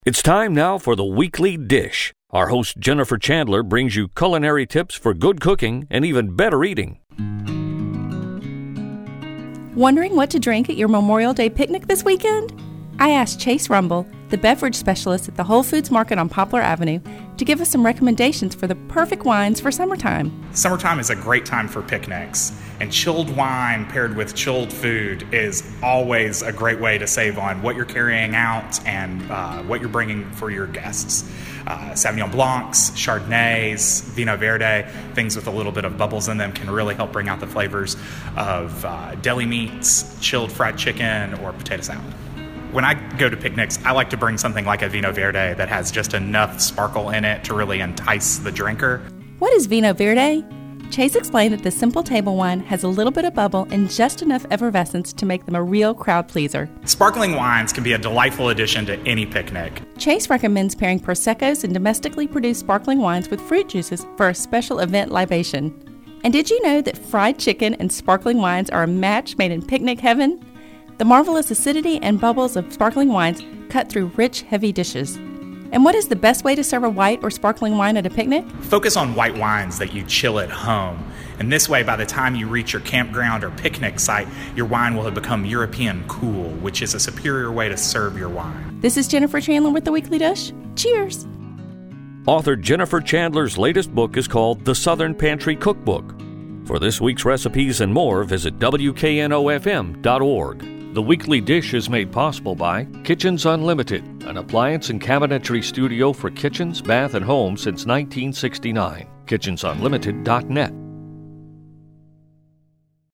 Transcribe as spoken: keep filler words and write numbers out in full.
It's time now for the Weekly Dish. Our host Jennifer Chandler brings you culinary tips for good cooking and even better eating. Wondering what to drink at your Memorial Day picnic this weekend? I asked Chase Rumble, the beverage specialist at the Whole Foods Market on Poplar Avenue, to give us some recommendations for the perfect wines for summertime. Summertime is a great time for picnics, and chilled wine paired with chilled food is always a great way to save on what you're carrying out and uh, what you're bringing for your guests. Uh, Sauvignon Blancs, Chardonnays, Vino Verde, things with a little bit of bubbles in them can really help bring out the flavors of uh, deli meats, chilled fried chicken, or potato salad. When I go to picnics, I like to bring something like a Vino Verde that has just enough sparkle in it to really entice the drinker. What is Vino Verde? Chase explained that the simple table wine has a little bit of bubble and just enough effervescence to make them a real crowd pleaser. Sparkling wines can be a delightful addition to any picnic. Chase recommends pairing Proseccos and domestically produced sparkling wines with fruit juices for a special event libation. And did you know that fried chicken and sparkling wines are a match made in picnic heaven? The marvelous acidity and bubbles of sparkling wines cut through rich, heavy dishes. And what is the best way to serve a white or sparkling wine at a picnic? Focus on white wines that you chill at home. And this way, by the time you reach your campground or picnic site, your wine will have become European cool, which is a superior way to serve your wine. This is Jennifer Chandler with The Weekly Dish. Cheers! Author Jennifer Chandler's latest book is called The Southern Pantry Cookbook. For this week's recipes and more, visit W K N O F M dot org. The Weekly Dish is made possible by Kitchens Unlimited, an appliance and cabinetry studio for kitchens, bath, and home since nineteen sixty-nine. kitchens unlimited dot net.